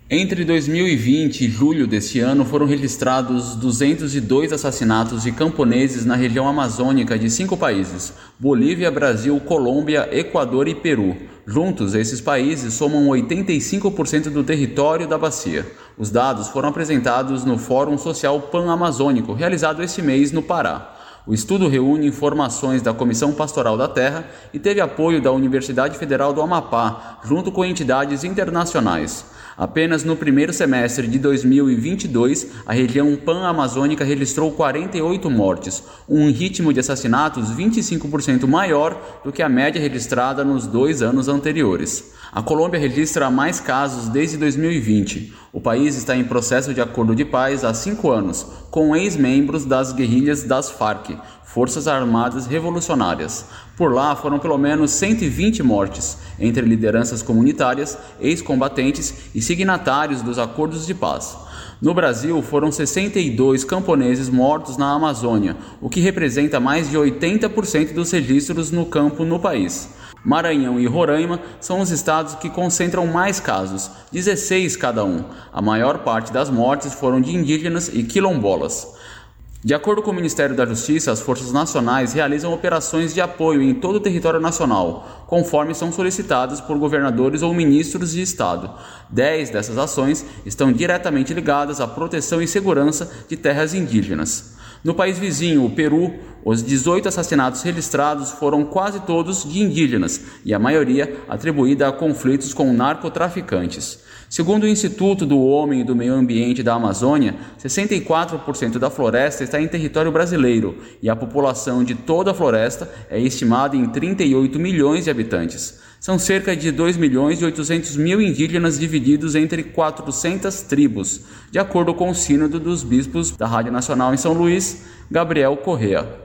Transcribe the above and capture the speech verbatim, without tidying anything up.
Entre dois mil e vinte e julho deste ano foram registrados duzentos e dois assassinatos de camponeses na região amazônica de cinco países: Bolívia, Brasil, Colômbia, Equador e Peru. Juntos, esses países somam oitenta e cinco por cento do território da bacia. Os dados foram apresentados no Fórum Social Pan-Amazônico, realizado este mês no Pará. O estudo reúne informações da Comissão Pastoral da Terra e teve apoio da Universidade Federal do Amapá, junto com entidades internacionais. Apenas no primeiro semestre de dois mil e vinte e dois, a região pan-amazônica registrou quarenta e oito mortes, um ritmo de assassinatos vinte e cinco por cento maior do que a média registrada nos dois anos anteriores. A Colômbia registra mais casos desde dois mil e vinte. O país está em processo de acordo de paz há cinco anos, com ex-membros das guerrilhas das Farc, Forças Armadas Revolucionárias. Por lá foram pelo menos cento e vinte mortes, entre lideranças comunitárias, ex-combatentes e signatários dos acordos de paz. No Brasil, foram sessenta e dois camponeses mortos na Amazônia, o que representa mais de oitenta por cento dos registros no campo no país. Maranhão e Roraima são os estados que concentram mais casos, dezesseis cada um. A maior parte das mortes foram de indígenas e quilombolas. De acordo com o Ministério da Justiça, as forças nacionais realizam operações de apoio em todo o território nacional, conforme são solicitadas por governadores ou ministros de estado. Dez dessas ações estão diretamente ligadas à proteção e segurança de terras indígenas. No país vizinho, o Peru, os dezoito assassinatos registrados foram quase todos de indígenas e a maioria atribuída a conflitos com narcotraficantes. Segundo o Instituto do Homem e do Meio Ambiente da Amazônia, sessenta e quatro por cento da floresta está em território brasileiro e a população de toda a floresta é estimada em trinta e oito milhões de habitantes. São cerca de dois milhões e oitocentos mil indígenas divididos entre quatrocentas tribos, de acordo com o Sínodo dos Bispos da Rádio Nacional em São Luís, Gabriel Correa.